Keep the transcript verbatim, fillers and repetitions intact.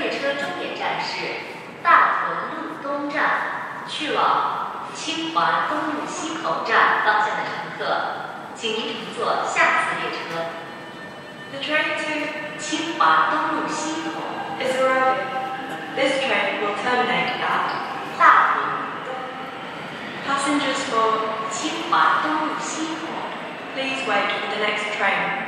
列车终点站是大屯路东站，去往清华东路西口站方向的乘客，请您乘坐下次列车。 The train to 清华东路西口 is arriving. This train will terminate at 大屯路 Passengers for 清华东路西口。 please wait for the next train.